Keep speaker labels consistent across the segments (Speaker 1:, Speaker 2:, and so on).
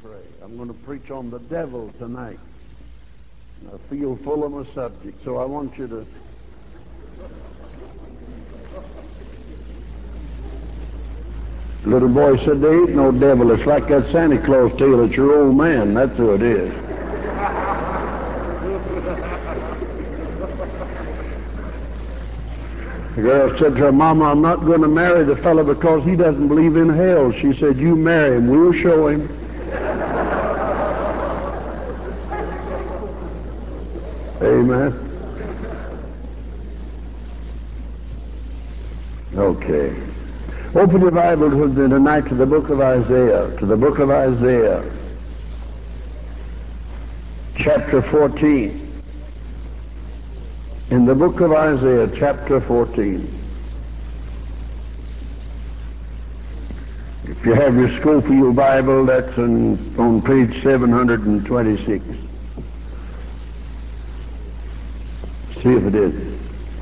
Speaker 1: pray. I'm going to preach on the devil tonight. I feel full of my subject, so I want you to... Little boy said, there ain't no devil. It's like that Santa Claus tale at your old man. That's who it is. The girl said to her, Mama, I'm not going to marry the fellow because he doesn't believe in hell. She said, you marry him. We'll show him. Amen. Okay. Open your Bible tonight to the book of Isaiah. To the book of Isaiah. Chapter 14. In the book of Isaiah, chapter 14. If you have your Schofield Bible, that's on page 726. See if it is.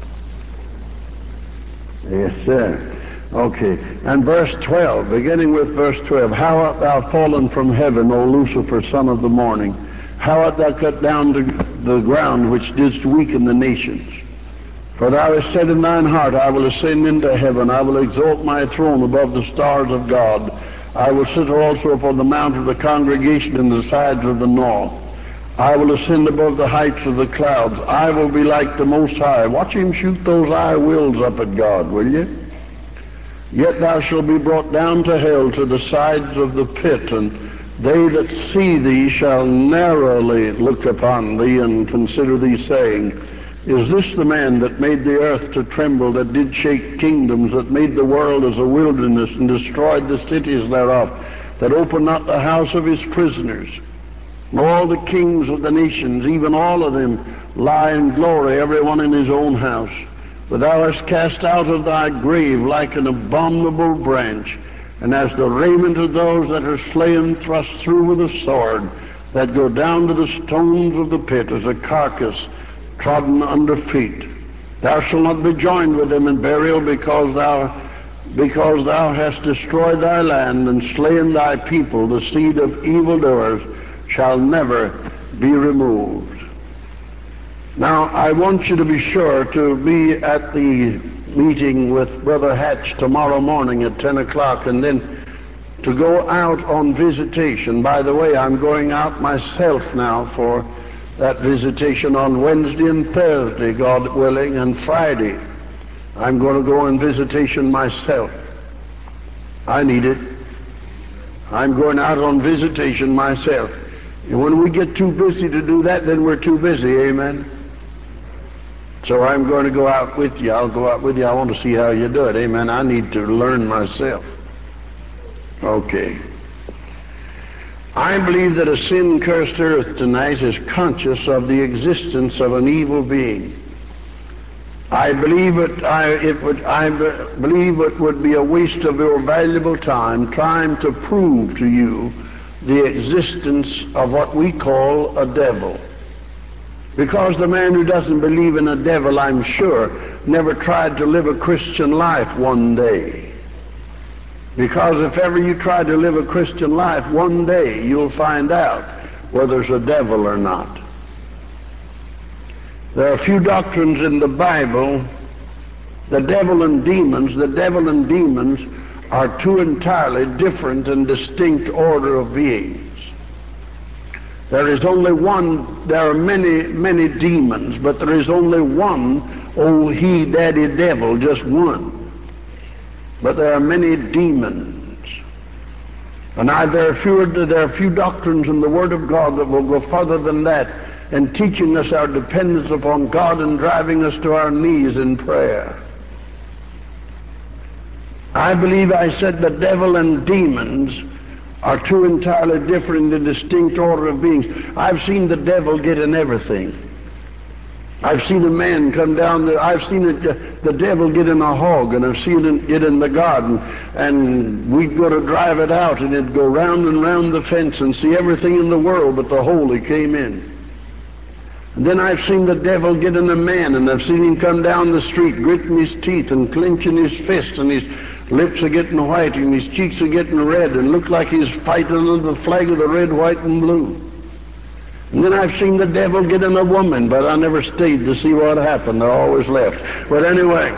Speaker 1: Yes, sir. Okay. And verse 12, beginning with verse 12. How art thou fallen from heaven, O Lucifer, son of the morning? How art thou cut down to the ground, which didst weaken the nations? For thou hast said in thine heart, I will ascend into heaven. I will exalt my throne above the stars of God. I will sit also upon the mount of the congregation in the sides of the north. I will ascend above the heights of the clouds. I will be like the Most High. Watch him shoot those I wills up at God, will you? Yet thou shalt be brought down to hell, to the sides of the pit, and they that see thee shall narrowly look upon thee and consider thee, saying, is this the man that made the earth to tremble, that did shake kingdoms, that made the world as a wilderness, and destroyed the cities thereof, that opened not the house of his prisoners? All the kings of the nations, even all of them, lie in glory, every one in his own house. But thou hast cast out of thy grave like an abominable branch, and as the raiment of those that are slain thrust through with a sword, that go down to the stones of the pit, as a carcass trodden under feet. Thou shalt not be joined with them in burial, because thou hast destroyed thy land and slain thy people. The seed of evildoers shall never be removed. Now, I want you to be sure to be at the meeting with Brother Hatch tomorrow morning at 10 o'clock, and then to go out on visitation. By the way, I'm going out myself now for that visitation on Wednesday and Thursday, God willing, and Friday. I'm going to go on visitation myself. I need it. I'm going out on visitation myself. And when we get too busy to do that, then we're too busy, amen? So I'm going to go out with you. I'll go out with you. I want to see how you do it, amen? I need to learn myself. Okay. I believe that a sin-cursed earth tonight is conscious of the existence of an evil being. I believe it would be a waste of your valuable time trying to prove to you the existence of what we call a devil. Because the man who doesn't believe in a devil, I'm sure, never tried to live a Christian life one day. Because if ever you try to live a Christian life, one day you'll find out whether there's a devil or not. There are a few doctrines in the Bible. The devil and demons are two entirely different and distinct order of beings. There is only one. There are many demons, but there is only one old he-daddy devil, just one. But there are many demons. And there are few doctrines in the Word of God that will go further than that in teaching us our dependence upon God and driving us to our knees in prayer. I believe I said the devil and demons are two entirely different and distinct order of beings. I've seen the devil get in everything. I've seen a man come down there. I've seen the devil get in a hog, and I've seen it get in the garden, and we'd go to drive it out, and it'd go round and round the fence and see everything in the world but the hole he came in. And then I've seen the devil get in a man, and I've seen him come down the street, gritting his teeth and clenching his fist, and he's lips are getting white and his cheeks are getting red and looks like he's fighting under the flag of the red, white, and blue. And then I've seen the devil get in a woman, but I never stayed to see what happened. I always left. But anyway,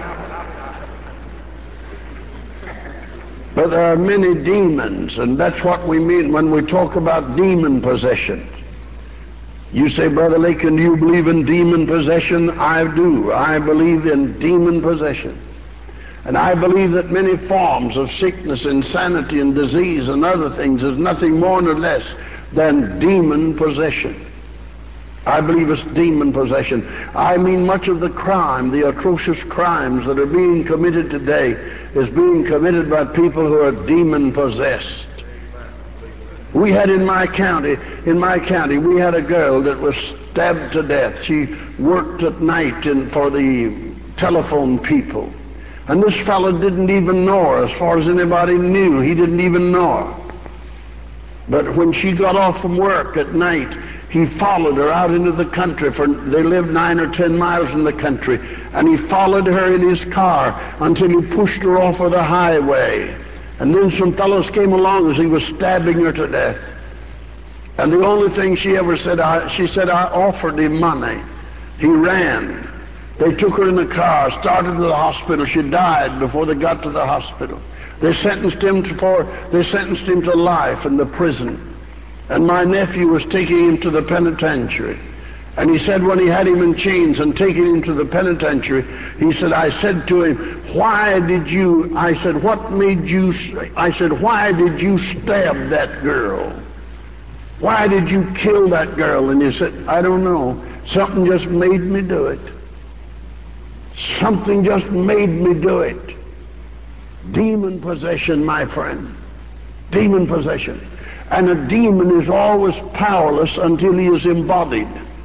Speaker 1: but there are many demons, and that's what we mean when we talk about demon possession. You say, Brother Lakin, do you believe in demon possession? I do. I believe in demon possession. And I believe that many forms of sickness, insanity, and disease and other things is nothing more nor less than demon possession. I believe it's demon possession. I mean, much of the crime, the atrocious crimes that are being committed today is being committed by people who are demon possessed. We had in my county, we had a girl that was stabbed to death. She worked at night for the telephone people. And this fellow didn't even know her. As far as anybody knew, he didn't even know her. But when she got off from work at night, he followed her out into the country, for they lived 9 or 10 miles in the country, and he followed her in his car until he pushed her off of the highway. And then some fellows came along as he was stabbing her to death. And the only thing she ever said, she said, I offered him money. He ran. They took her in the car, started to the hospital. She died before they got to the hospital. They sentenced him to life in the prison. And my nephew was taking him to the penitentiary. And he said when he had him in chains and taking him to the penitentiary, he said, I said to him, why did you stab that girl? Why did you kill that girl? And he said, I don't know. Something just made me do it. Something just made me do it. Demon possession, my friend. Demon possession. And a demon is always powerless until he is embodied.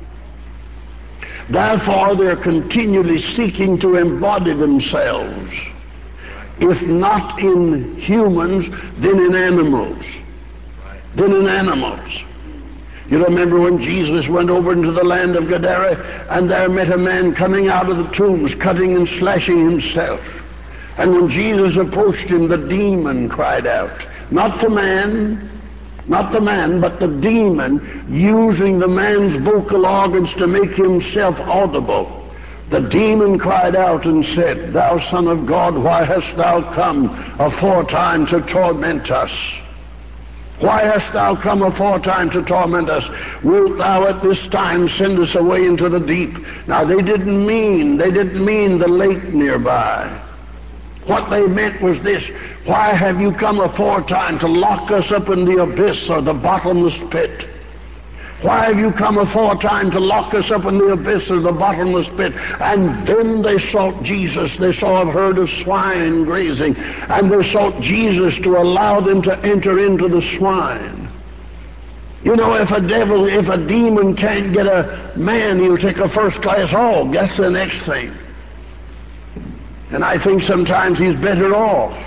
Speaker 1: Therefore, they're continually seeking to embody themselves. If not in humans, then in animals. Then in animals. You remember when Jesus went over into the land of Gadara, and there met a man coming out of the tombs, cutting and slashing himself. And when Jesus approached him, the demon cried out. Not the man, but the demon, using the man's vocal organs to make himself audible. The demon cried out and said, Thou Son of God, why hast thou come aforetime to torment us? Why hast thou come aforetime to torment us? Wilt thou at this time send us away into the deep? Now they didn't mean the lake nearby. What they meant was this: why have you come aforetime to lock us up in the abyss or the bottomless pit? Why have you come aforetime to lock us up in the abyss or the bottomless pit? And then they sought Jesus. They saw a herd of swine grazing, and they sought Jesus to allow them to enter into the swine. You know, if a demon can't get a man, he'll take a first-class hog. That's the next thing. And I think sometimes he's better off,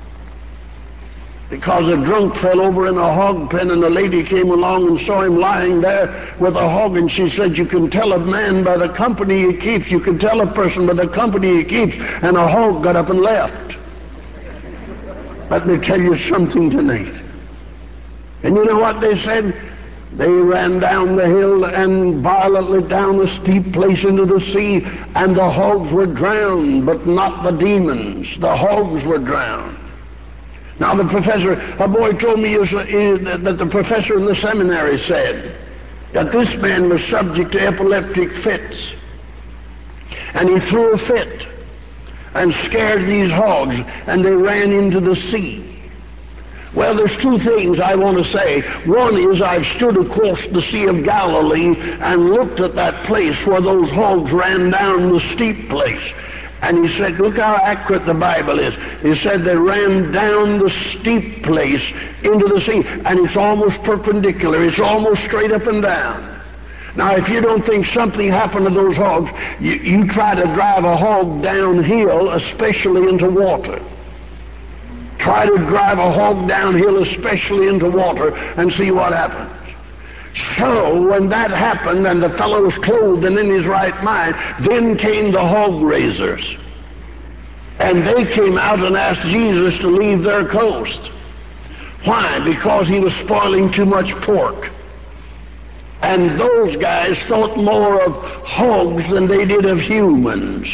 Speaker 1: because a drunk fell over in a hog pen, and a lady came along and saw him lying there with a hog, and she said, you can tell a man by the company he keeps. You can tell a person by the company he keeps. And a hog got up and left. Let me tell you something tonight. And you know what they said? They ran down the hill and violently down a steep place into the sea, and the hogs were drowned, but not the demons. The hogs were drowned. Now a boy told me that the professor in the seminary said that this man was subject to epileptic fits. And he threw a fit and scared these hogs, and they ran into the sea. Well, there's two things I want to say. One is, I've stood across the Sea of Galilee and looked at that place where those hogs ran down the steep place. And he said, look how accurate the Bible is. He said they ran down the steep place into the sea, and it's almost perpendicular. It's almost straight up and down. Now, if you don't think something happened to those hogs, you try to drive a hog downhill, especially into water. Try to drive a hog downhill, especially into water, and see what happens. So when that happened and the fellow was clothed and in his right mind, then came the hog raisers. And they came out and asked Jesus to leave their coast. Why? Because he was spoiling too much pork. And those guys thought more of hogs than they did of humans.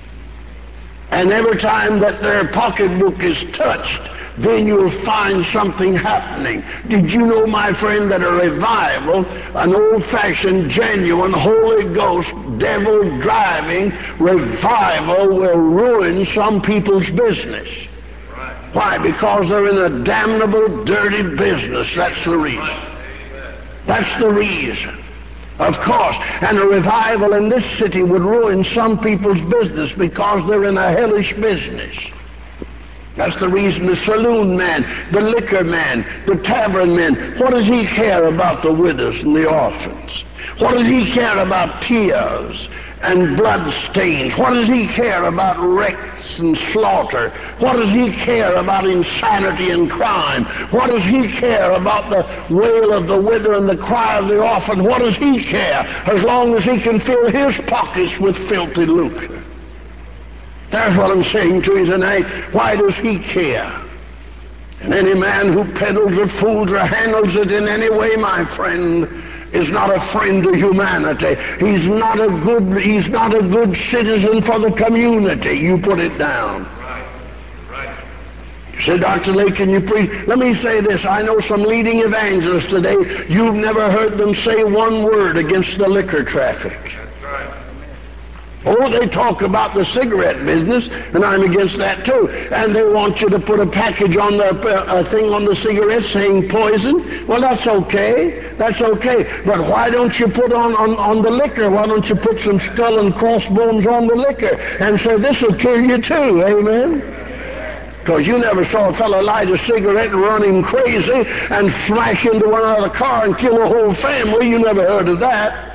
Speaker 1: And every time that their pocketbook is touched, then you'll find something happening. Did you know, my friend, that a revival, an old-fashioned, genuine, Holy Ghost, devil-driving revival will ruin some people's business? Why? Because they're in a damnable, dirty business. That's the reason. That's the reason. Of course, and a revival in this city would ruin some people's business because they're in a hellish business. That's the reason the saloon man, the liquor man, the tavern man, what does he care about the widows and the orphans? What does he care about tears and blood stains? What does he care about wrecks and slaughter? What does he care about insanity and crime? What does he care about the wail of the widow and the cry of the orphan? What does he care, as long as he can fill his pockets with filthy lucre? That's what I'm saying to you tonight. Why does he care? And any man who peddles or fools or handles it in any way, my friend, is not a friend to humanity. He's not a good citizen for the community. You put it down. Right. You say, Dr. Lake, can you preach? Let me say this. I know some leading evangelists today. You've never heard them say one word against the liquor traffic. That's right. Oh, they talk about the cigarette business, and I'm against that too. And they want you to put a package on the thing on the cigarette saying poison. Well, that's okay. That's okay. But why don't you put on the liquor? Why don't you put some skull and crossbones on the liquor and say this will kill you too? Amen. Because you never saw a fellow light a cigarette and run him crazy and smash into one other car and kill a whole family. You never heard of that.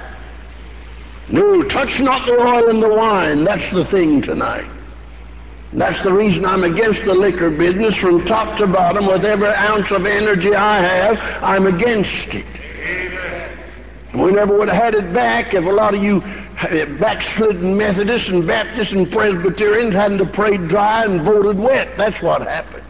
Speaker 1: No, touch not the oil and the wine. That's the thing tonight. That's the reason I'm against the liquor business from top to bottom. With every ounce of energy I have, I'm against it. Amen. We never would have had it back if a lot of you backslidden Methodists and Baptists and Presbyterians hadn't to prayed dry and voted wet. That's what happened.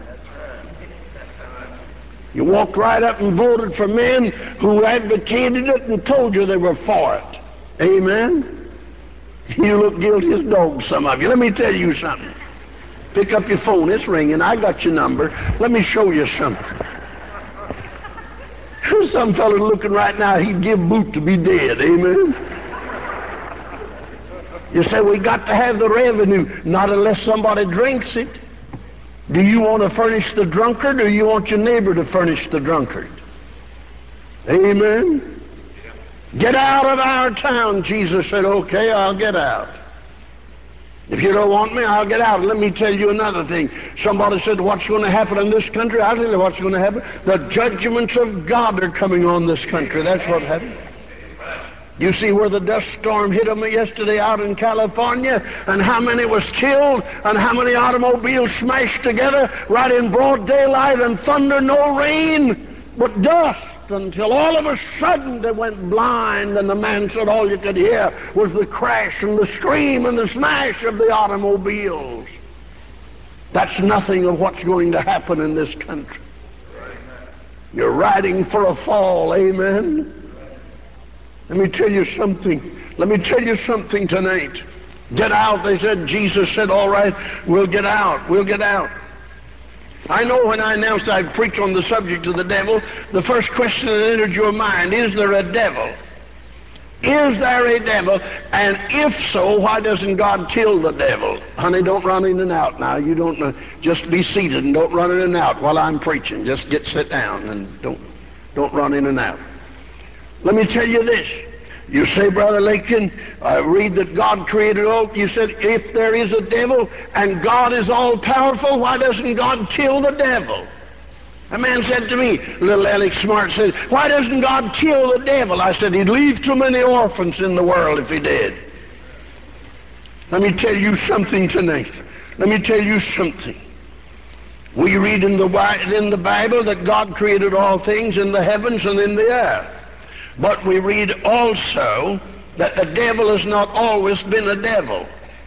Speaker 1: You walked right up and voted for men who advocated it and told you they were for it. Amen? You look guilty as dogs, some of you. Let me tell you something. Pick up your phone. It's ringing. I got your number. Let me show you something. There's some fellow looking right now, he'd give boot to be dead. Amen? You say, we got to have the revenue. Not unless somebody drinks it. Do you want to furnish the drunkard, or do you want your neighbor to furnish the drunkard? Amen? Get out of our town. Jesus said, okay, I'll get out. If you don't want me, I'll get out. Let me tell you another thing. Somebody said, what's going to happen in this country? I'll tell you what's going to happen. The judgments of God are coming on this country. That's what happened. You see where the dust storm hit them yesterday out in California, and how many was killed, and how many automobiles smashed together right in broad daylight, and thunder, no rain, but dust. Until all of a sudden they went blind, and the man said all you could hear was the crash and the scream and the smash of the automobiles. That's nothing of what's going to happen in this country. You're riding for a fall, amen? Let me tell you something. Let me tell you something tonight. Get out, they said. Jesus said, all right, we'll get out. We'll get out. I know when I announced I'd preach on the subject of the devil, the first question that entered your mind, is there a devil? Is there a devil? And if so, why doesn't God kill the devil? Honey, don't run in and out now. You don't just be seated and don't run in and out while I'm preaching. Just sit down and don't run in and out. Let me tell you this. You say, Brother Lakin, I read that God created all. You said, if there is a devil and God is all-powerful, why doesn't God kill the devil? A man said to me, little Alex Smart said, why doesn't God kill the devil? I said, he'd leave too many orphans in the world if he did. Let me tell you something tonight. Let me tell you something. We read in the Bible that God created all things in the heavens and in the earth. But we read also that the devil has not always been a devil.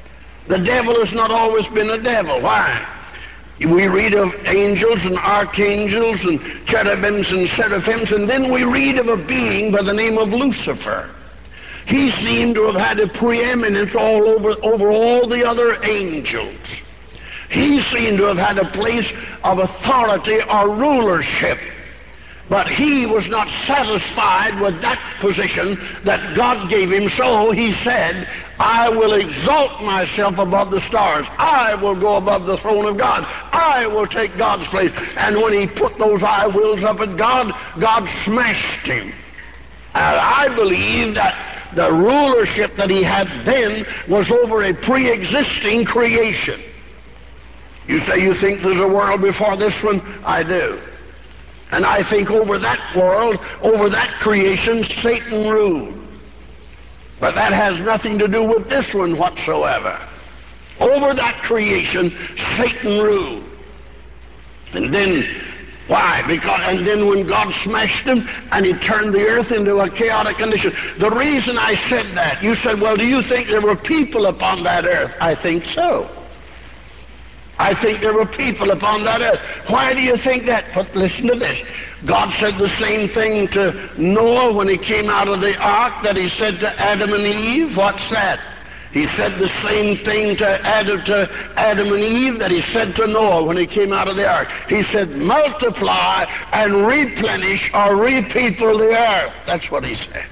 Speaker 1: The devil has not always been a devil. Why? We read of angels and archangels and cherubims and seraphims, and then we read of a being by the name of Lucifer. He seemed to have had a preeminence over all the other angels. He seemed to have had a place of authority or rulership. But he was not satisfied with that position that God gave him, so he said, I will exalt myself above the stars. I will go above the throne of God. I will take God's place. And when he put those I wills up at God, God smashed him. And I believe that the rulership that he had then was over a pre-existing creation. You say you think there's a world before this one? I do. And I think over that world, over that creation, Satan ruled. But that has nothing to do with this one whatsoever. Over that creation, Satan ruled. And then, why? And then when God smashed him and he turned the earth into a chaotic condition. The reason I said that, you said, well, do you think there were people upon that earth? I think so. I think there were people upon that earth. Why do you think that? But listen to this. God said the same thing to Noah when he came out of the ark that he said to Adam and Eve. What's that? He said the same thing to Adam and Eve that he said to Noah when he came out of the ark. He said, multiply and replenish or repeople the earth. That's what he said.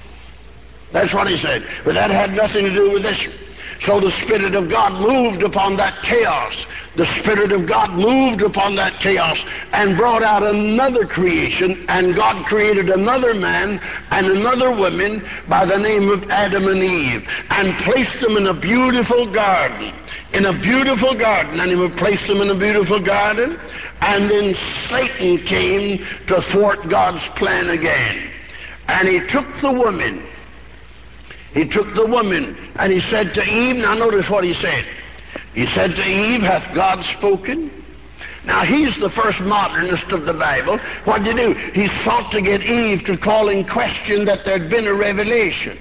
Speaker 1: That's what he said. But that had nothing to do with this. So the Spirit of God moved upon that chaos. The Spirit of God moved upon that chaos and brought out another creation, and God created another man and another woman by the name of Adam and Eve, and placed them in a beautiful garden. In a beautiful garden, and he would place them in a beautiful garden, and then Satan came to thwart God's plan again. And he took the woman. He took the woman, and he said to Eve, now notice what he said. He said to Eve, hath God spoken? Now he's the first modernist of the Bible. What did he do? He sought to get Eve to call in question that there'd been a revelation.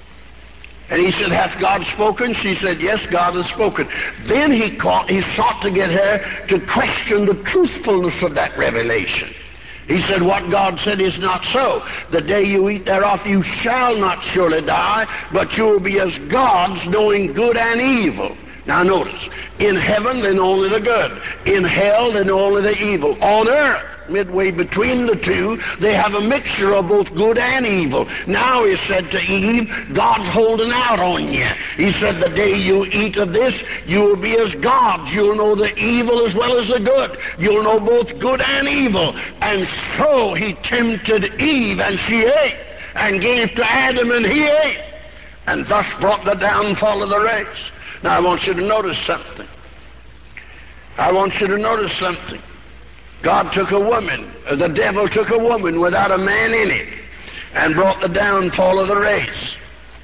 Speaker 1: And he said, hath God spoken? She said, yes, God has spoken. Then he sought to get her to question the truthfulness of that revelation. He said, what God said is not so. The day you eat thereof, you shall not surely die, but you will be as gods, knowing good and evil. Now notice, in heaven they know only the good. In hell they know only the evil. On earth, midway between the two, they have a mixture of both good and evil. Now he said to Eve, God's holding out on you. He said, the day you eat of this, you will be as gods. You'll know the evil as well as the good. You'll know both good and evil. And so he tempted Eve, and she ate, and gave to Adam, and he ate, and thus brought the downfall of the race. Now I want you to notice something. I want you to notice something. God took a woman, the devil took a woman without a man in it, and brought the downfall of the race.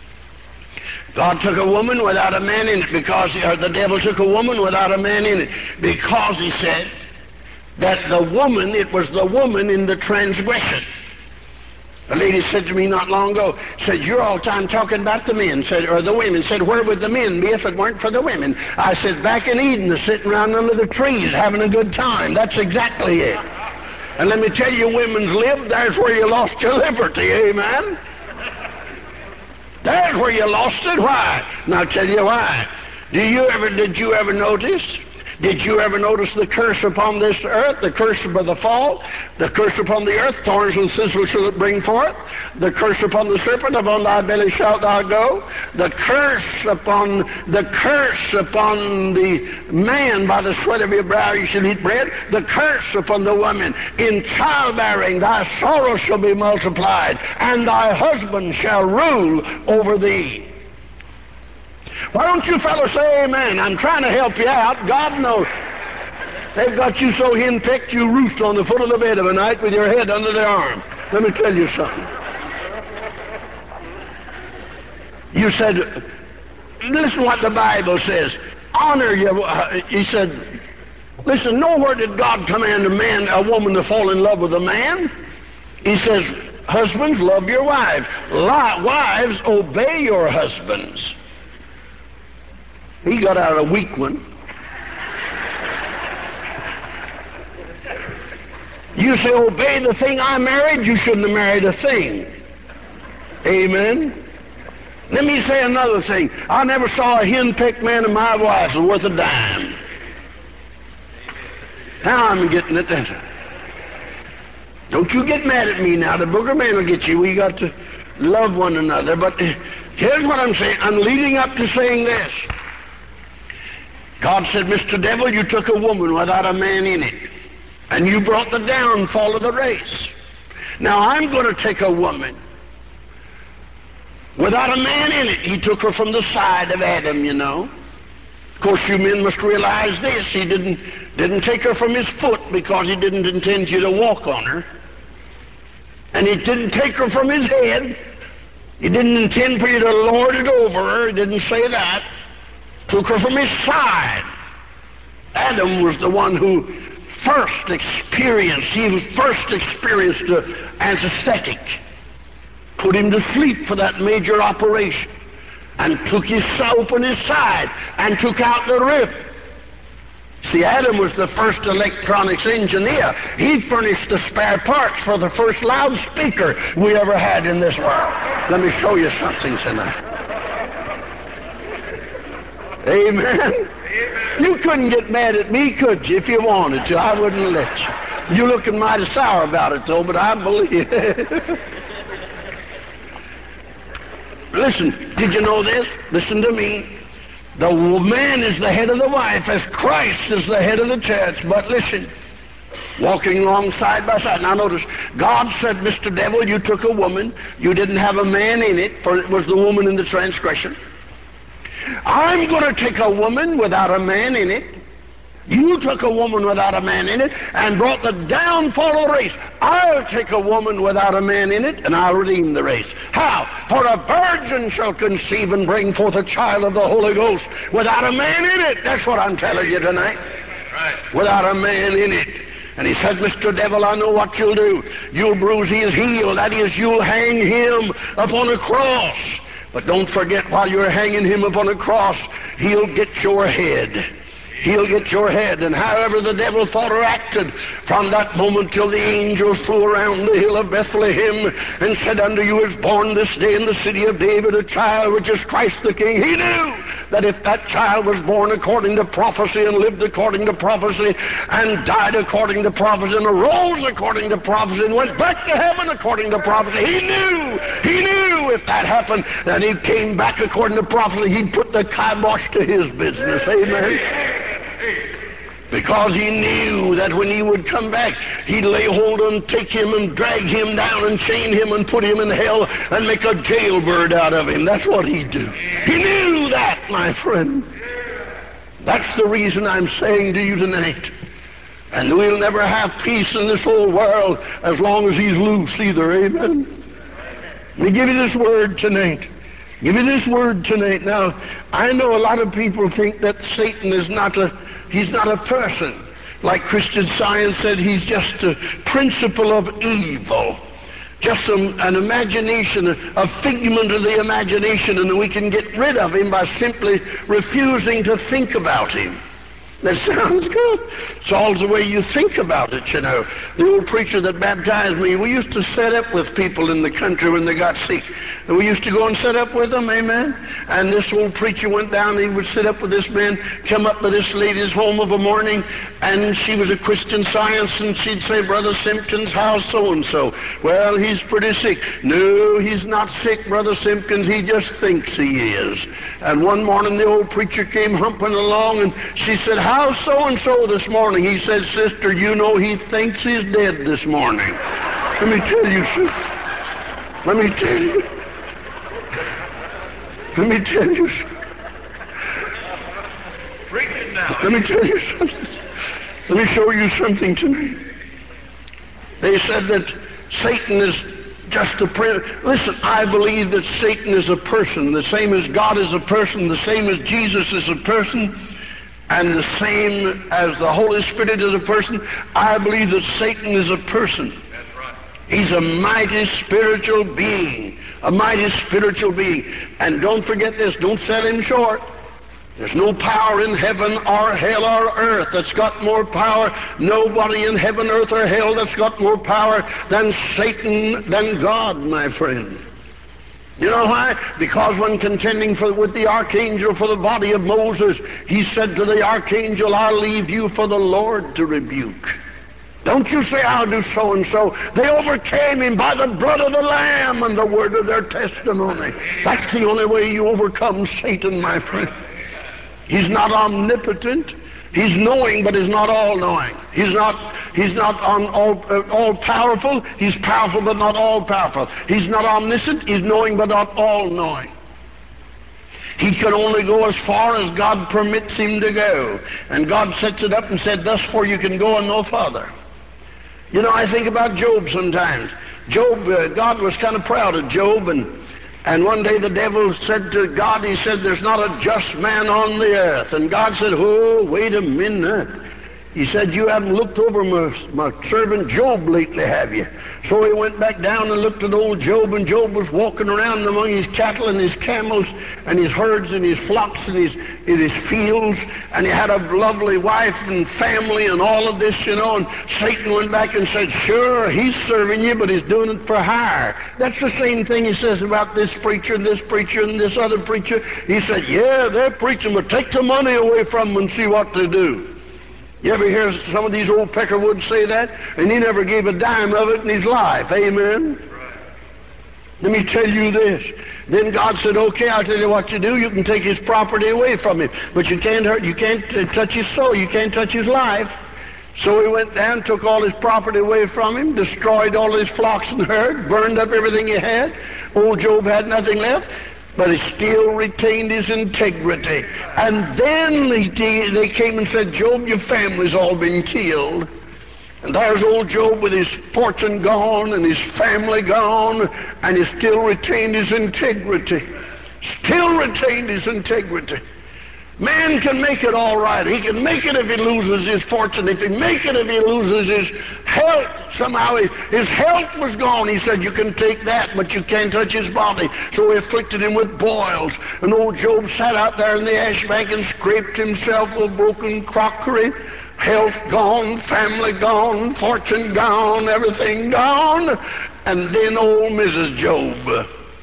Speaker 1: God took a woman without a man in it because the devil took a woman without a man in it because he said that the woman, it was the woman in the transgression. A lady said to me not long ago, said, you're all the time talking about the men, said, or the women. Said, where would the men be if it weren't for the women? I said, back in Eden, they're sitting around under the trees having a good time. That's exactly it. And let me tell you, women's lib, there's where you lost your liberty, amen? There's where you lost it. Why? And I'll tell you why. Did you ever notice? Did you ever notice the curse upon this earth, the curse by the fall, the curse upon the earth, thorns and thistles shall it bring forth, the curse upon the serpent, upon thy belly shalt thou go, the curse upon the man, by the sweat of your brow you shall eat bread, the curse upon the woman, in childbearing thy sorrow shall be multiplied, and thy husband shall rule over thee. Why don't you fellows say amen? I'm trying to help you out. God knows. They've got you so henpecked you roost on the foot of the bed of a night with your head under their arm. Let me tell you something. You said, listen what the Bible says. Honor you. He said, listen, nowhere did God command a woman to fall in love with a man. He says, husbands, love your wives. Wives, obey your husbands. He got out a weak one. You say, obey the thing I married, you shouldn't have married a thing. Amen? Let me say another thing. I never saw a henpecked man in my wife was worth a dime. Now I'm getting at that. Don't you get mad at me now. The booger man will get you. We got to love one another. But here's what I'm saying. I'm leading up to saying this. God said, Mr. Devil, you took a woman without a man in it, and you brought the downfall of the race. Now I'm going to take a woman without a man in it. He took her from the side of Adam, you know. Of course, you men must realize this. He didn't take her from his foot because he didn't intend you to walk on her. And he didn't take her from his head. He didn't intend for you to lord it over her. He didn't say that. Took her from his side. Adam was the one who first experienced anesthetic. Put him to sleep for that major operation. And opened his side and took out the rift. See, Adam was the first electronics engineer. He furnished the spare parts for the first loudspeaker we ever had in this world. Let me show you something tonight. Amen? You couldn't get mad at me, could you, if you wanted to? I wouldn't let you. You're looking mighty sour about it, though, but I believe it. Listen, did you know this? Listen to me. The man is the head of the wife as Christ is the head of the church. But listen, walking along side by side. Now notice, God said, Mr. Devil, you took a woman. You didn't have a man in it, for it was the woman in the transgression. I'm going to take a woman without a man in it. You took a woman without a man in it and brought the downfall of the race. I'll take a woman without a man in it and I'll redeem the race. How? For a virgin shall conceive and bring forth a child of the Holy Ghost without a man in it. That's what I'm telling you tonight. Right. Without a man in it. And he said, Mr. Devil, I know what you'll do. You'll bruise his heel. That is, you'll hang him upon a cross. But don't forget, while you're hanging him upon a cross, he'll get your head. He'll get your head. And however the devil thought or acted from that moment till the angels flew around the hill of Bethlehem and said, unto you is born this day in the city of David a child which is Christ the King. He knew that if that child was born according to prophecy and lived according to prophecy and died according to prophecy and arose according to prophecy and went back to heaven according to prophecy, he knew if that happened and he came back according to prophecy, he'd put the kibosh to his business. Amen. Because he knew that when he would come back, he'd lay hold on, take him and drag him down and chain him and put him in hell and make a jailbird out of him. That's what he'd do. He knew that, my friend. That's the reason I'm saying to you tonight. And we'll never have peace in this whole world as long as he's loose either. Amen. Let me give you this word tonight. Give me this word tonight. Now, I know a lot of people think that Satan is he's not a person. Like Christian Science said, he's just a principle of evil. Just an imagination, a figment of the imagination, and we can get rid of him by simply refusing to think about him. That sounds good. It's all the way you think about it, you know. The old preacher that baptized me, we used to set up with people in the country when they got sick. And we used to go and set up with them, amen? And this old preacher went down and he would sit up with this man, come up to this lady's home of a morning, and she was a Christian Science, and she'd say, Brother Simpkins, how's so-and-so? Well, he's pretty sick. No, he's not sick, Brother Simpkins, he just thinks he is. And one morning the old preacher came humping along, and she said, how's so-and-so this morning? He said, Sister, you know he thinks he's dead this morning. Let me tell you, sister. Let me tell you. Let me tell you.
Speaker 2: Bring it now.
Speaker 1: Let me tell you something. Let me show you something tonight. They said that Satan is just a prince. Listen, I believe that Satan is a person, the same as God is a person, the same as Jesus is a person, and the same as the Holy Spirit is a person. I believe that Satan is a person.
Speaker 2: That's right.
Speaker 1: He's a mighty spiritual being, a mighty spiritual being. And don't forget this, don't sell him short. There's no power in heaven or hell or earth that's got more power. Nobody in heaven, earth, or hell that's got more power than Satan, than God, my friend. You know why? Because when contending with the archangel for the body of Moses, he said to the archangel, I'll leave you for the Lord to rebuke. Don't you say, I'll do so and so. They overcame him by the blood of the Lamb and the word of their testimony. That's the only way you overcome Satan, my friend. He's not omnipotent. He's knowing, but he's not all-knowing. He's not all-powerful. He's powerful, but not all-powerful. He's not omniscient. He's knowing, but not all-knowing. He can only go as far as God permits him to go. And God sets it up and said, thus far you can go and no farther. You know, I think about Job sometimes. Job, God was kind of proud of Job, and one day the devil said to God, he said, there's not a just man on the earth. And God said, oh, wait a minute. He said, you haven't looked over my servant Job lately, have you? So he went back down and looked at old Job, and Job was walking around among his cattle and his camels and his herds and his flocks and his fields, and he had a lovely wife and family and all of this, you know, and Satan went back and said, sure, he's serving you, but he's doing it for hire. That's the same thing he says about this preacher and this other preacher. He said, yeah, they're preaching, but take the money away from them and see what they do. You ever hear some of these old Peckerwoods say that? And he never gave a dime of it in his life. Amen? Right. Let me tell you this. Then God said, okay, I'll tell you what you do. You can take his property away from him. But you can't touch his soul. You can't touch his life. So he went down, took all his property away from him, destroyed all his flocks and herds, burned up everything he had. Old Job had nothing left. But he still retained his integrity. And then they came and said, Job, your family's all been killed. And there's old Job with his fortune gone and his family gone, and he still retained his integrity. Still retained his integrity. Man can make it all right. He can make it if he loses his fortune. If he make it if he loses his health. Somehow his health was gone. He said, you can take that, but you can't touch his body. So he afflicted him with boils. And old Job sat out there in the ash bank and scraped himself with broken crockery. Health gone, family gone, fortune gone, everything gone. And then old Mrs. Job.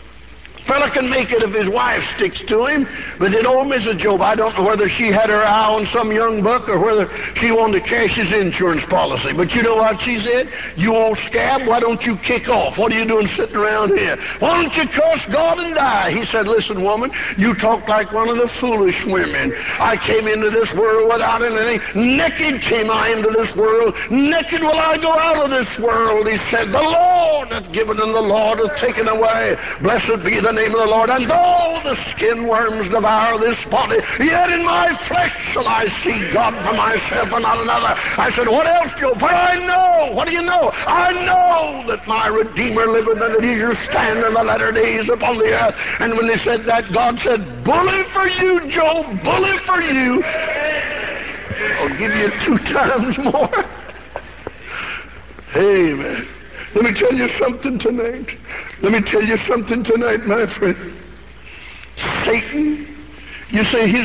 Speaker 1: Fella can make it if his wife sticks to him, but then old Mrs. Job, I don't know whether she had her eye on some young buck or whether she wanted to cash his insurance policy. But you know what she said? You old scab, why don't you kick off? What are you doing sitting around here? Why don't you curse God and die? He said, listen, woman, you talk like one of the foolish women. I came into this world without anything. Naked came I into this world. Naked will I go out of this world. He said, the Lord hath given and the Lord hath taken away. Blessed be the name of the Lord. And though the skin worms devour this body, yet in my flesh shall I see God for myself and not another. I said, what else, Job? For I know. What do you know? I know that my Redeemer liveth, and that he shall stand in the latter days upon the earth. And when they said that, God said, bully for you, Job, bully for you. I'll give you 2 times more. Amen. Let me tell you something tonight. Let me tell you something tonight, my friend. Satan, you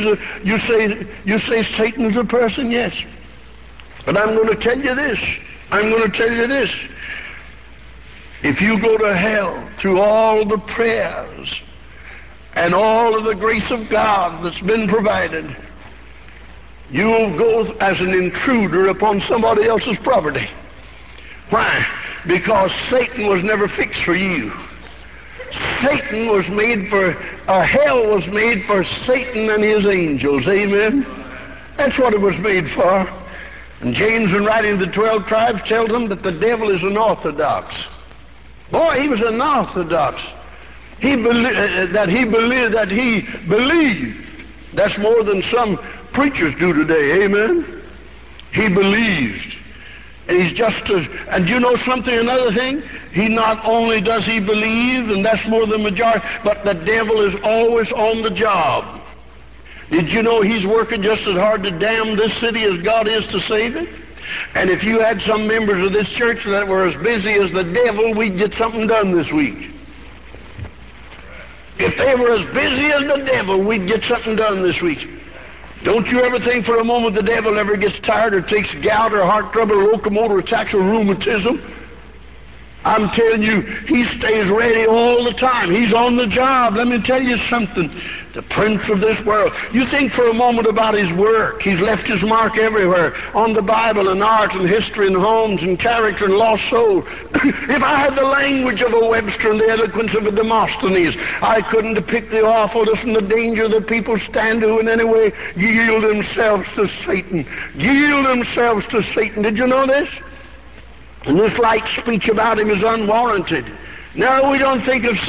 Speaker 1: say Satan's a person, yes. But I'm going to tell you this. If you go to hell through all the prayers and all of the grace of God that's been provided, you'll go as an intruder upon somebody else's property. Why? Because Satan was never fixed for you. Satan was made for, hell was made for Satan and his angels. Amen? That's what it was made for. And James, in writing to the 12 tribes, tells them that the devil is unorthodox. Boy, he was unorthodox. He believed. That's more than some preachers do today. Amen? He believed. And he's just as, and you know something, another thing? He not only does he believe, and that's more than majority, but the devil is always on the job. Did you know he's working just as hard to damn this city as God is to save it? And if you had some members of this church that were as busy as the devil, we'd get something done this week. If they were as busy as the devil, we'd get something done this week. Don't you ever think for a moment the devil ever gets tired or takes gout or heart trouble or locomotor attacks or rheumatism. I'm telling you, he stays ready all the time. He's on the job. Let me tell you something. The prince of this world. You think for a moment about his work. He's left his mark everywhere, on the Bible and art and history and homes and character and lost soul. If I had the language of a Webster and the eloquence of a Demosthenes, I couldn't depict the awfulness and the danger that people stand to in any way yield themselves to Satan. Yield themselves to Satan. Did you know this? And this light speech about him is unwarranted. No, we think of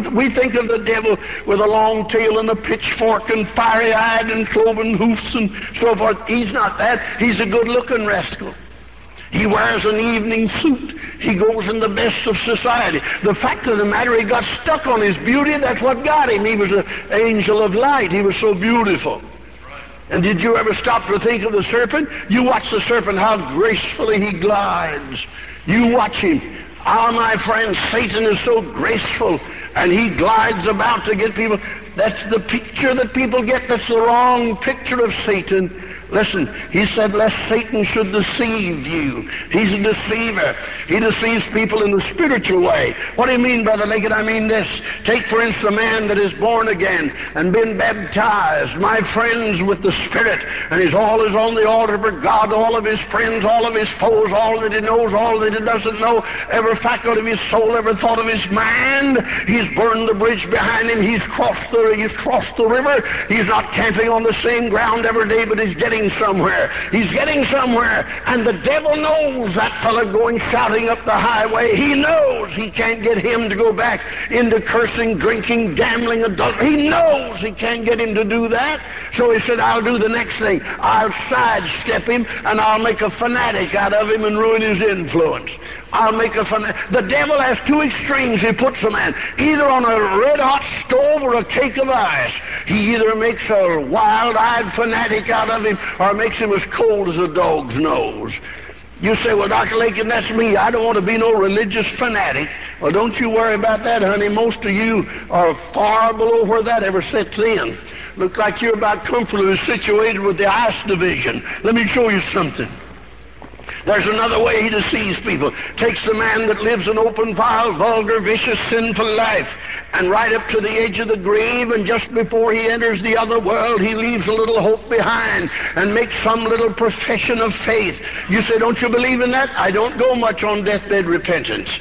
Speaker 1: the devil with a long tail and a pitchfork and fiery-eyed and cloven hoofs and so forth. He's not that. He's a good-looking rascal. He wears an evening suit. He goes in the best of society. The fact of the matter, he got stuck on his beauty. That's what got him. He was an angel of light. He was so beautiful. And did you ever stop to think of the serpent? You watch the serpent, how gracefully he glides. You watch him. Ah, my friend, Satan is so graceful, and he glides about to get people. That's the picture that people get. That's the wrong picture of Satan. Listen, he said, lest Satan should deceive you. He's a deceiver. He deceives people in the spiritual way. What do you mean, Brother Lincoln? I mean this. Take, for instance, a man that is born again and been baptized, my friends, with the Spirit, and he's always on the altar for God, all of his friends, all of his foes, all that he knows, all that he doesn't know, every faculty of his soul, every thought of his mind. He's burned the bridge behind him. He's crossed the river. He's not camping on the same ground every day, but he's getting somewhere. He's getting somewhere. And the devil knows that fellow going shouting up the highway. He knows he can't get him to go back into cursing, drinking, gambling, adultery. He knows he can't get him to do that. So he said, I'll do the next thing. I'll sidestep him, and I'll make a fanatic out of him and ruin his influence. I'll make a fanatic. The devil has two extremes he puts a man, either on a red-hot stove or a cake of ice. He either makes a wild-eyed fanatic out of him or makes him as cold as a dog's nose. You say, well, Dr. Lincoln, that's me. I don't want to be no religious fanatic. Well, don't you worry about that, honey. Most of you are far below where that ever sets in. Look like you're about comfortably situated with the ice division. Let me show you something. There's another way he deceives people. Takes the man that lives an open, vile, vulgar, vicious, sinful life, and right up to the edge of the grave, and just before he enters the other world, he leaves a little hope behind and makes some little profession of faith. You say, don't you believe in that? I don't go much on deathbed repentance.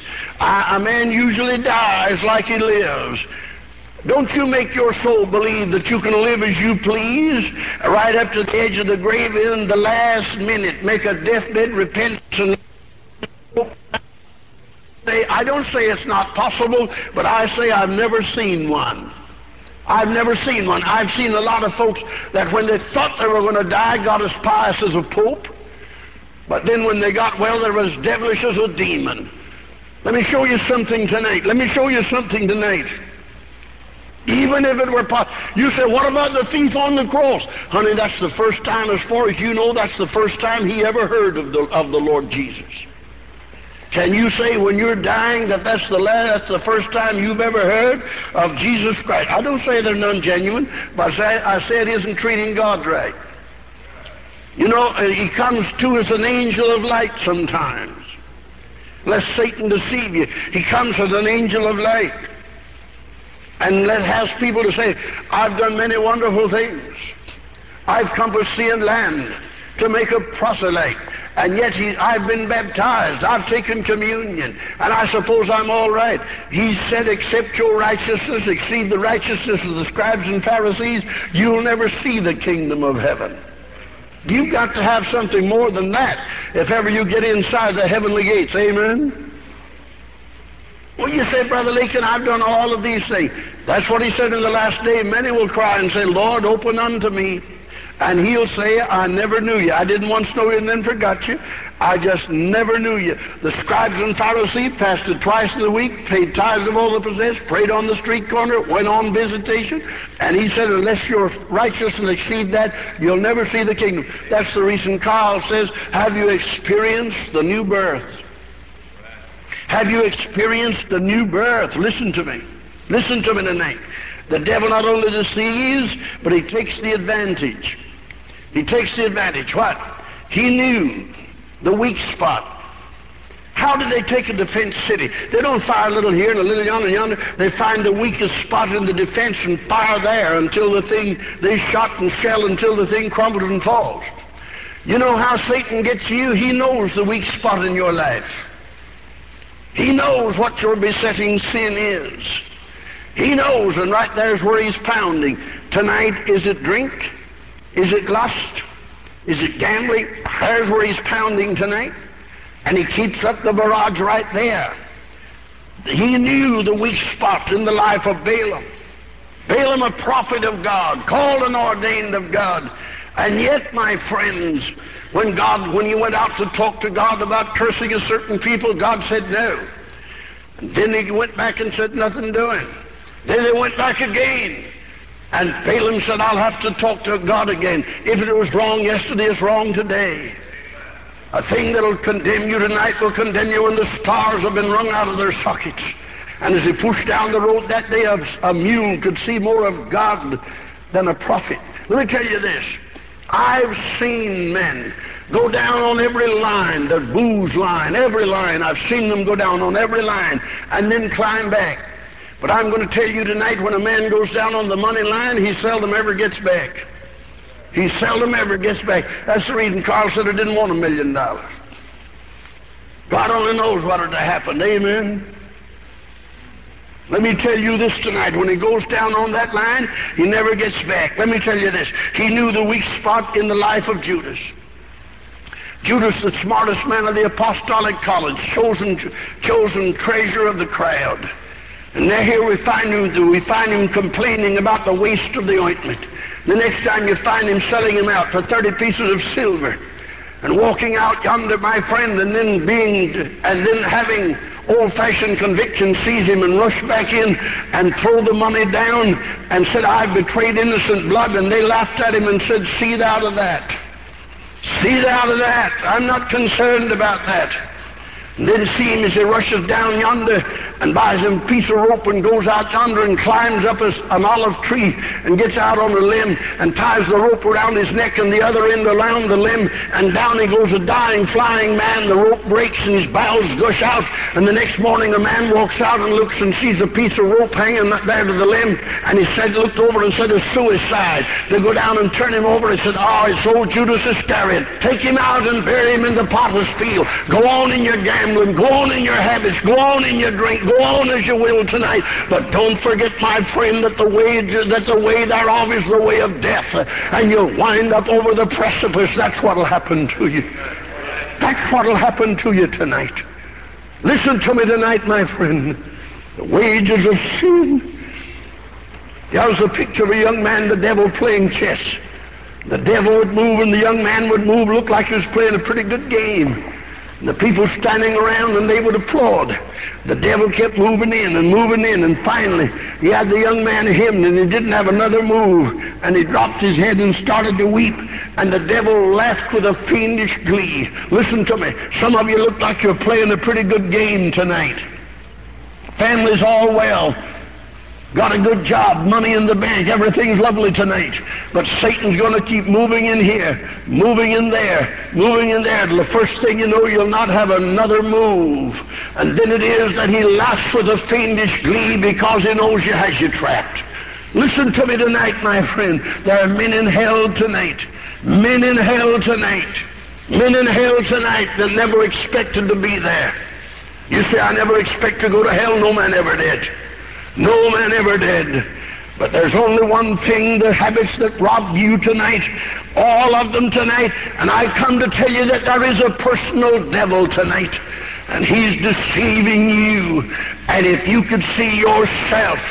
Speaker 1: A man usually dies like he lives. Don't you make your soul believe that you can live as you please, right up to the edge of the grave in the last minute, make a deathbed repentance. I don't say it's not possible, but I say I've never seen one. I've never seen one. I've seen a lot of folks that when they thought they were going to die got as pious as a pope, but then when they got well, they were as devilish as a demon. Let me show you something tonight. Let me show you something tonight. Even if it were possible. You say, what about the thief on the cross? Honey, that's the first time, as far as you know, that's the first time he ever heard of the Lord Jesus. Can you say when you're dying that that's the first time you've ever heard of Jesus Christ? I don't say they're none genuine, but I say it isn't treating God right. You know, he comes to us an angel of light sometimes. Lest Satan deceive you. He comes as an angel of light. And that has people to say, I've done many wonderful things. I've compassed sea and land to make a proselyte. And yet I've been baptized. I've taken communion. And I suppose I'm all right. He said, except your righteousness exceed the righteousness of the scribes and Pharisees, you'll never see the kingdom of heaven. You've got to have something more than that if ever you get inside the heavenly gates. Amen? Well, you say, Brother Lincoln, I've done all of these things. That's what he said in the last day. Many will cry and say, Lord, open unto me. And he'll say, I never knew you. I didn't once know you and then forgot you. I just never knew you. The scribes and Pharisees fasted twice in the week, paid tithes of all they possessed, prayed on the street corner, went on visitation. And he said, unless your righteousness exceed that, you'll never see the kingdom. That's the reason Carl says, have you experienced the new birth? Have you experienced the new birth? Listen to me. Listen to me tonight. The devil not only deceives, but he takes the advantage. He takes the advantage. What? He knew the weak spot. How do they take a defense city? They don't fire a little here and a little yonder and yonder. They find the weakest spot in the defense and fire there until the thing, they shot and shell until the thing crumbles and falls. You know how Satan gets you? He knows the weak spot in your life. He knows what your besetting sin is. He knows, and right there's where he's pounding. Tonight, is it drink? Is it lust? Is it gambling? There's where he's pounding tonight. And he keeps up the barrage right there. He knew the weak spot in the life of Balaam. Balaam, a prophet of God, called and ordained of God. And yet, my friends, when he went out to talk to God about cursing a certain people, God said no. And then he went back and said nothing doing. Then they went back again. And Balaam said, I'll have to talk to God again. If it was wrong yesterday, it's wrong today. A thing that'll condemn you tonight will condemn you when the stars have been wrung out of their sockets. And as he pushed down the road that day, a mule could see more of God than a prophet. Let me tell you this. I've seen men go down on every line, the booze line, every line. I've seen them go down on every line and then climb back. But I'm going to tell you tonight, when a man goes down on the money line, he seldom ever gets back. He seldom ever gets back. That's the reason Carl said he didn't want $1 million. God only knows what would have happened. Amen. Let me tell you this tonight. When he goes down on that line, he never gets back. Let me tell you this. He knew the weak spot in the life of Judas. Judas, the smartest man of the apostolic college, chosen treasure of the crowd. And there here we find him complaining about the waste of the ointment. The next time you find him selling him out for 30 pieces of silver and walking out yonder, my friend, and then having old-fashioned conviction seize him and rush back in and throw the money down and said, I've betrayed innocent blood. And they laughed at him and said, see thou to that. See thou to that. I'm not concerned about that. And then see him as he rushes down yonder and buys him a piece of rope and goes out yonder and climbs up an olive tree and gets out on a limb and ties the rope around his neck and the other end around the limb, and down he goes, a dying, flying man. The rope breaks and his bowels gush out, and the next morning a man walks out and looks and sees a piece of rope hanging there to the limb, and he looked over and said, it's suicide. They go down and turn him over and said, oh, it's old Judas Iscariot. Take him out and bury him in the potter's field. Go on in your gambling, go on in your habits, go on in your drink, go on as you will tonight, but don't forget, my friend, that the way thereof is the way of death, and you'll wind up over the precipice. That's what'll happen to you. That's what'll happen to you tonight. Listen to me tonight, my friend. The wages of sin. There's a picture of a young man, the devil, playing chess. The devil would move and the young man would move, look like he was playing a pretty good game. And the people standing around and they would applaud. The devil kept moving in, and finally he had the young man hemmed, and he didn't have another move, and he dropped his head and started to weep, and the devil laughed with a fiendish glee. Listen to me. Some of you look like you're playing a pretty good game tonight. Family's all well. Got a good job, money in the bank, everything's lovely tonight. But Satan's going to keep moving in here, moving in there, moving in there. The first thing you know, you'll not have another move. And then it is that he laughs with a fiendish glee because he knows he has you trapped. Listen to me tonight, my friend. There are men in hell tonight. Men in hell tonight. Men in hell tonight that never expected to be there. You say, I never expect to go to hell. No man ever did. No man ever did. But there's only one thing, the habits that rob you tonight, all of them tonight, and I come to tell you that there is a personal devil tonight, and he's deceiving you. And if you could see yourself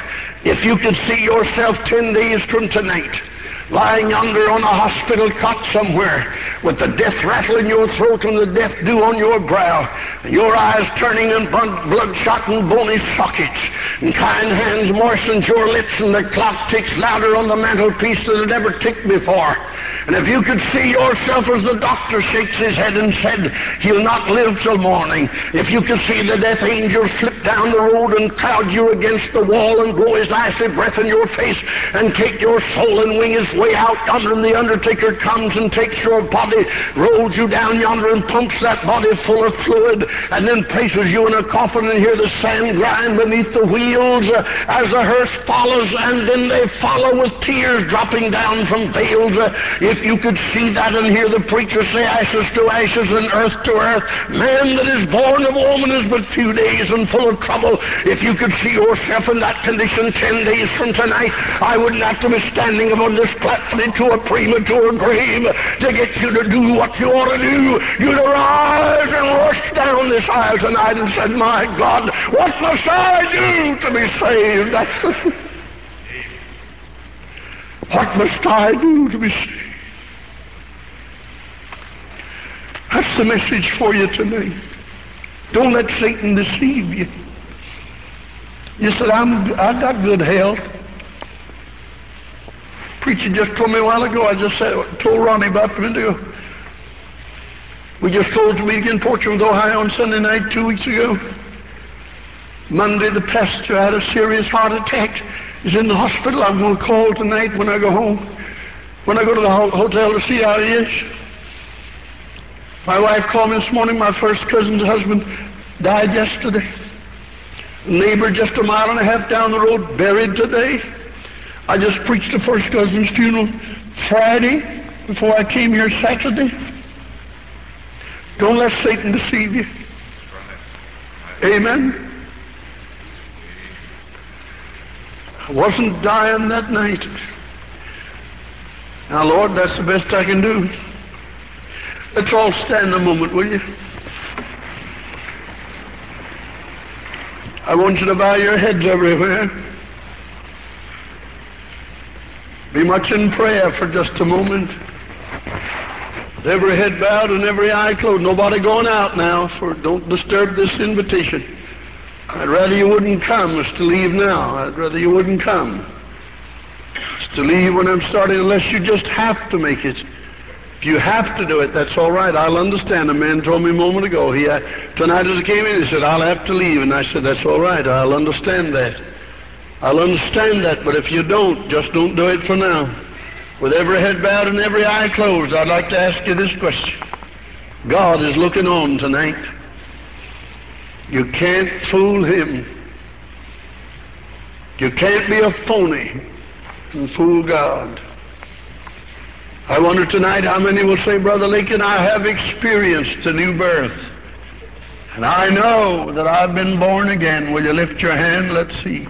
Speaker 1: 10 days from tonight, lying yonder on a hospital cot somewhere, with the death rattle in your throat and the death dew on your brow, and your eyes turning in bloodshot and bony sockets, and kind hands moistens your lips, and the clock ticks louder on the mantelpiece than it ever ticked before, And if you could see yourself as the doctor shakes his head and said, he'll not live till morning. If you could see the death angel slip down the road and crowd you against the wall and blow his icy breath in your face and take your soul and wing his way out yonder, and the undertaker comes and takes your body, rolls you down yonder and pumps that body full of fluid, and then places you in a coffin and hear the sand grind beneath the wheels as the hearse follows, and then they follow with tears dropping down from veils. If you could see that and hear the preacher say, ashes to ashes and earth to earth, man that is born of woman is but few days and full of trouble. If you could see yourself in that condition 10 days from tonight, I wouldn't have to be standing upon this platform to a premature grave to get you to do what you ought to do. You'd arise and rush down this aisle tonight and said, my God, what must I do to be saved? What must I do to be saved? That's the message for you tonight. Don't let Satan deceive you. You said, I've got good health. Preacher just told me a while ago, I just told Ronnie about a minute ago. We just closed the meeting in Portsmouth, Ohio on Sunday night 2 weeks ago. Monday, the pastor had a serious heart attack. He's in the hospital. I'm going to call tonight when I go home. When I go to the hotel to see how he is. My wife called me this morning. My first cousin's husband died yesterday. A neighbor just a mile and a half down the road, buried today. I just preached the first cousin's funeral Friday before I came here Saturday. Don't let Satan deceive you. Amen. I wasn't dying that night. Now, Lord, that's the best I can do. Let's all stand a moment, will you? I want you to bow your heads everywhere. Be much in prayer for just a moment. With every head bowed and every eye closed. Nobody going out now, for don't disturb this invitation. I'd rather you wouldn't come as to leave now. I'd rather you wouldn't come as to leave when I'm starting, unless you just have to make it. If you have to do it, that's all right. I'll understand. A man told me a moment ago, tonight as I came in, he said, I'll have to leave. And I said, that's all right. I'll understand that. I'll understand that. But if you don't, just don't do it for now. With every head bowed and every eye closed, I'd like to ask you this question. God is looking on tonight. You can't fool him. You can't be a phony and fool God. I wonder tonight how many will say, Brother Lincoln, I have experienced a new birth. And I know that I've been born again. Will you lift your hand? Let's see.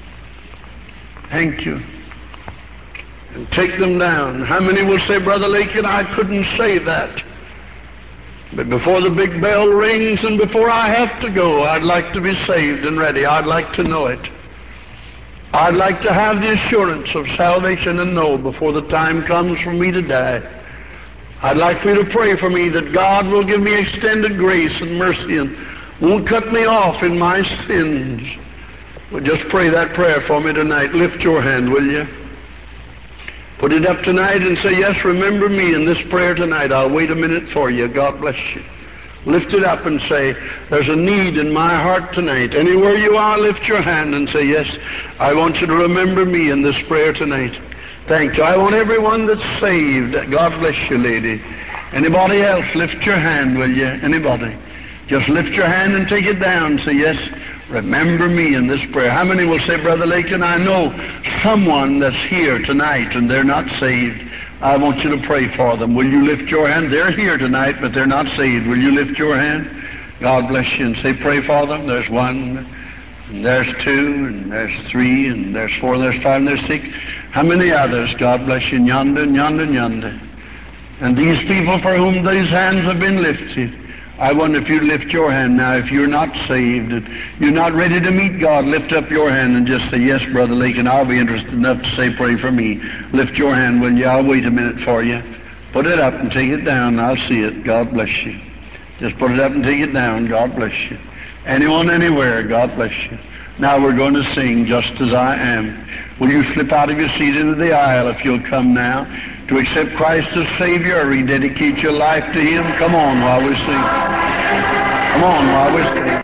Speaker 1: Thank you. And take them down. How many will say, Brother Lincoln, I couldn't say that. But before the big bell rings and before I have to go, I'd like to be saved and ready. I'd like to know it. I'd like to have the assurance of salvation and know before the time comes for me to die. I'd like for you to pray for me that God will give me extended grace and mercy and won't cut me off in my sins. Well, just pray that prayer for me tonight. Lift your hand, will you? Put it up tonight and say, yes, remember me in this prayer tonight. I'll wait a minute for you. God bless you. Lift it up and say, there's a need in my heart tonight. Anywhere you are, lift your hand and say, yes, I want you to remember me in this prayer tonight. Thank you. I want everyone that's saved. God bless you, lady. Anybody else, lift your hand, will you? Anybody? Just lift your hand and take it down. Say, yes, remember me in this prayer. How many will say, Brother Lakin, I know someone that's here tonight and they're not saved. I want you to pray for them. Will you lift your hand? They're here tonight, but they're not saved. Will you lift your hand? God bless you and say, pray for them. There's one, and there's two, and there's three, and there's four, and there's five, and there's six. How many others? God bless you. And yonder, and yonder, and yonder. And these people for whom these hands have been lifted, I wonder if you'd lift your hand now. If you're not saved, and you're not ready to meet God, lift up your hand and just say, yes, Brother Lakin, I'll be interested enough to say, pray for me. Lift your hand, will you? I'll wait a minute for you. Put it up and take it down. I'll see it. God bless you. Just put it up and take it down. God bless you. Anyone, anywhere, God bless you. Now we're going to sing Just As I Am. Will you slip out of your seat into the aisle if you'll come now? to accept Christ as Savior or rededicate your life to Him? Come on while we sing. Come on while we sing.